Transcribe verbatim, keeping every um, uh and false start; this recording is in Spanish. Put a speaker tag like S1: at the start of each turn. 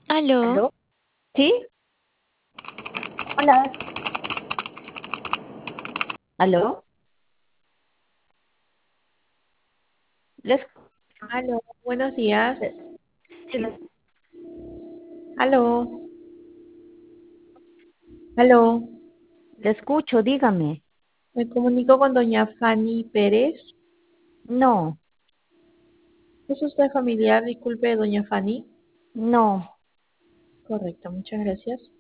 S1: Aló,
S2: ¿Aló? ¿Sí? Hola. ¿Aló? Les,
S3: Aló, buenos
S2: le-
S3: días.
S2: sí, les-
S3: Aló, aló.
S2: le escucho, dígame.
S3: Me comunico con doña Fanny Pérez.
S2: No,
S3: ¿Es usted familiar, disculpe, de doña Fanny?
S2: no.
S3: Correcto, muchas gracias.